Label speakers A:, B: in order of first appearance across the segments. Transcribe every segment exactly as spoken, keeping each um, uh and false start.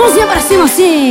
A: mãozinha pra cima assim.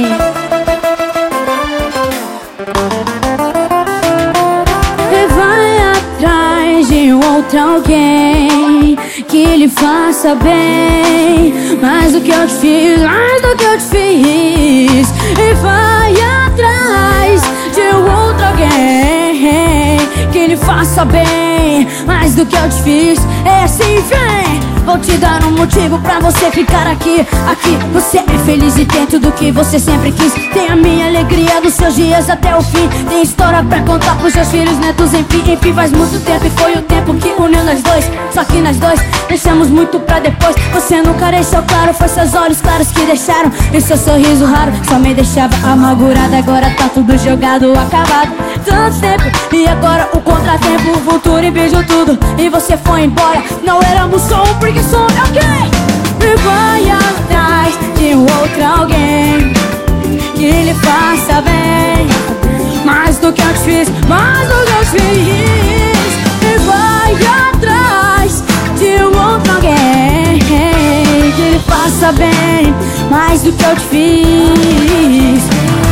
A: E vai atrás de outro alguém que lhe faça bem, mais do que eu te fiz, mais do que eu te fiz. E vai atrás de outro alguém que lhe faça bem, mais do que eu te fiz. É assim, vem. Vou te dar um motivo pra você ficar aqui. Aqui você é feliz e tem tudo que você sempre quis. Tem a minha alegria dos seus dias até o fim. Tem história pra contar pros seus filhos, netos, enfim. Enfim, faz muito tempo e foi o tempo que uniu nós dois. Só que nós dois deixamos muito pra depois. Você nunca deixou claro, foi seus olhos claros que deixaram. E seu sorriso raro só me deixava amargurada. Agora tá tudo jogado, acabado. Tanto tempo e agora o contratempo, o futuro e beijo tudo. E você foi embora, não éramos só um, porque sou alguém. E vai atrás de um outro alguém que lhe faça bem, mais do que eu te fiz, mais do que eu te fiz. E vai atrás de um outro alguém que lhe faça bem, mais do que eu te fiz.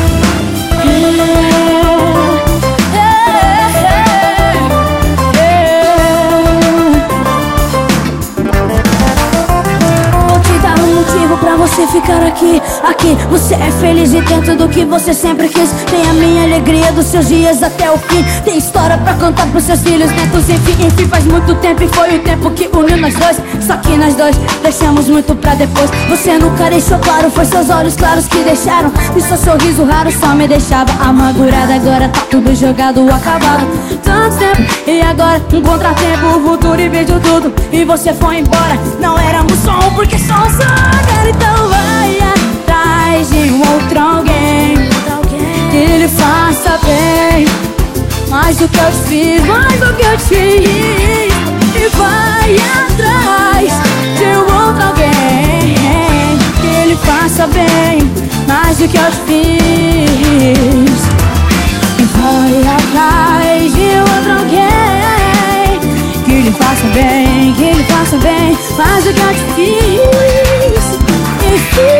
A: Pra você ficar aqui, aqui você é feliz e tem tudo que você sempre quis. Tem a minha alegria dos seus dias até o fim. Tem história pra contar pros seus filhos, netos, enfim. Enfim, faz muito tempo e foi o tempo que uniu nós dois. Só que nós dois deixamos muito pra depois. Você nunca deixou claro, foi seus olhos claros que deixaram. E seu sorriso raro só me deixava amargurada. Agora tá tudo jogado, acabado. Tanto tempo e agora um contratempo, o futuro e beijo tudo. E você foi embora, não éramos só um, porque somos agora. Então vai atrás de um outro alguém que lhe faça bem, mais do que eu te fiz, mais do que eu te fiz. E vai atrás de um outro alguém que lhe faça bem, mais do que eu te fiz. E vai atrás de outro alguém que lhe faça bem, que lhe faça bem, mais do que eu te fiz. E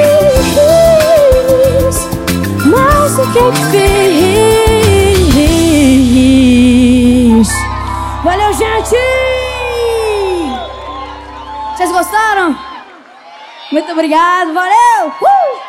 A: fiz mais do que eu te fiz. Valeu, gente! Vocês gostaram? Muito obrigado, valeu! Uh!